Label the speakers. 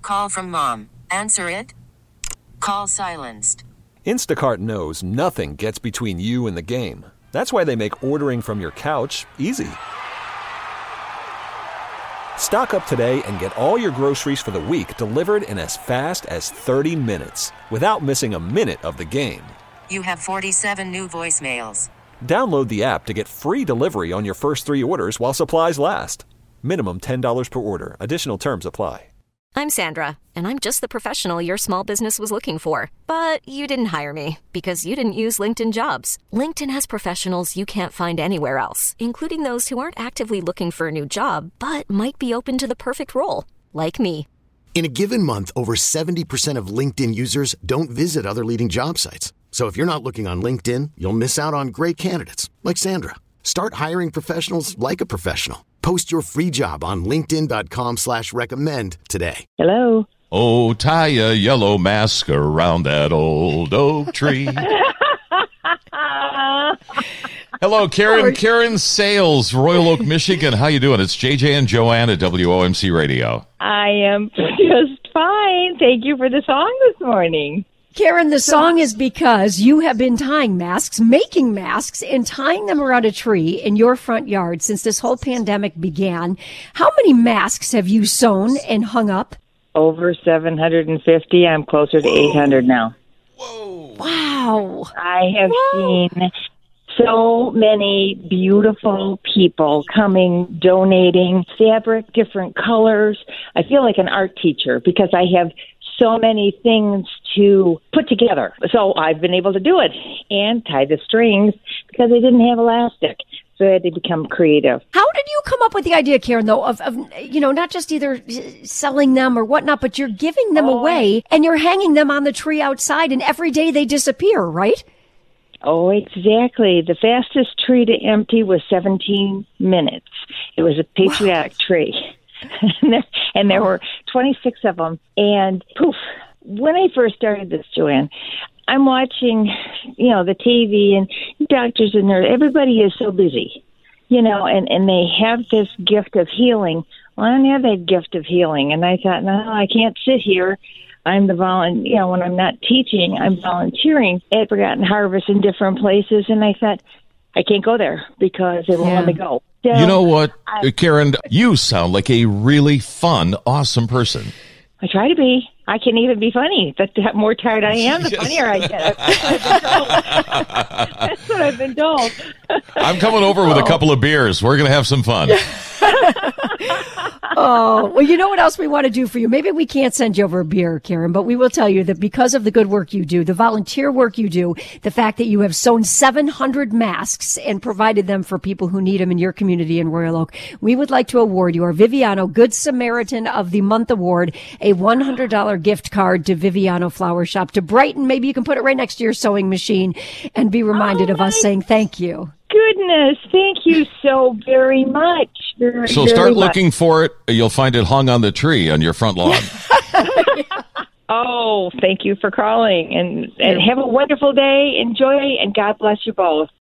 Speaker 1: Call from mom. Answer it. Call silenced.
Speaker 2: Instacart knows nothing gets between you and the game. That's why they make ordering from your couch easy. Stock up today and get all your groceries for the week delivered in as fast as 30 minutes without missing a minute of the game.
Speaker 1: You have 47 new voicemails.
Speaker 2: Download the app to get free delivery on your first 3 orders while supplies last. Minimum $10 per order. Additional terms apply.
Speaker 3: I'm Sandra, and I'm just the professional your small business was looking for. But you didn't hire me because you didn't use LinkedIn Jobs. LinkedIn has professionals you can't find anywhere else, including those who aren't actively looking for a new job, but might be open to the perfect role, like me.
Speaker 4: In a given month, over 70% of LinkedIn users don't visit other leading job sites. So if you're not looking on LinkedIn, you'll miss out on great candidates like Sandra. Start hiring professionals like a professional. Post your free job on linkedin.com/recommend today.
Speaker 5: Hello.
Speaker 6: Oh, tie a yellow mask around that old oak tree. Hello, Karen. Karen Sales, Royal Oak, Michigan. How you doing? It's JJ and Joanne at WOMC Radio.
Speaker 5: I am just fine. Thank you for the song this morning.
Speaker 7: Karen, the song is because you have been tying masks, making masks, and tying them around a tree in your front yard since this whole pandemic began. How many masks have you sewn and hung up?
Speaker 5: Over 750. I'm closer to 800 now.
Speaker 6: Whoa.
Speaker 7: Wow.
Speaker 5: I have seen so many beautiful people coming, donating fabric, different colors. I feel like an art teacher because I have so many things to put together. So I've been able to do it and tie the strings because I didn't have elastic. So I had to become creative.
Speaker 7: How did you come up with the idea, Karen, though, of not just either selling them or whatnot, but you're giving them away and you're hanging them on the tree outside and every day they disappear, right?
Speaker 5: Oh, exactly. The fastest tree to empty was 17 minutes. It was a patriotic tree. And there were 26 of them. And poof, when I first started this, Joanne, I'm watching, the TV and doctors and nurses. Everybody is so busy, and they have this gift of healing. Well, I don't have that gift of healing. And I thought, no, I can't sit here. I'm the when I'm not teaching, I'm volunteering at Forgotten Harvest in different places. And I thought, I can't go there because they won't let me go. So
Speaker 6: you know what, Karen? You sound like a really fun, awesome person.
Speaker 5: I try to be. I can even be funny. The more tired I am, the funnier I get. That's what I've been told.
Speaker 6: I'm coming over with a couple of beers. We're going to have some fun.
Speaker 7: Oh, well, you know what else we want to do for you? Maybe we can't send you over a beer, Karen, but we will tell you that because of the good work you do, the volunteer work you do, the fact that you have sewn 700 masks and provided them for people who need them in your community in Royal Oak, we would like to award you our Viviano Good Samaritan of the Month Award, a $100 gift card to Viviano Flower Shop to Brighton. Maybe you can put it right next to your sewing machine and be reminded of us saying thank you.
Speaker 5: Goodness, thank you so very much.
Speaker 6: So start looking for it. You'll find it hung on the tree on your front lawn.
Speaker 5: Oh, thank you for calling. And have a wonderful day. Enjoy, and God bless you both.